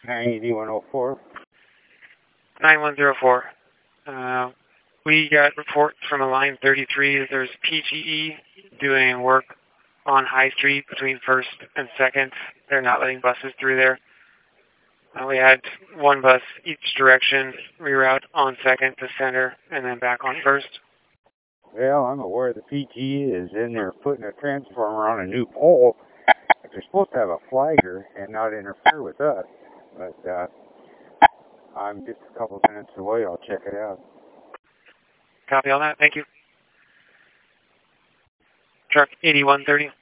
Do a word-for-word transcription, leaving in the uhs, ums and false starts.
nine eight one oh four. nine one zero four. Uh, we got reports from a line thirty-three. There's P G E doing work on High Street between first and second. They're not letting buses through there. Uh, we had one bus each direction reroute on second to center and then back on first. Well, I'm aware the P G E is in there putting a transformer on a new pole. They're supposed to have a flagger and not interfere with us. But uh, I'm just a couple of minutes away. I'll check it out. Copy all that. Thank you. Truck eighty-one thirty.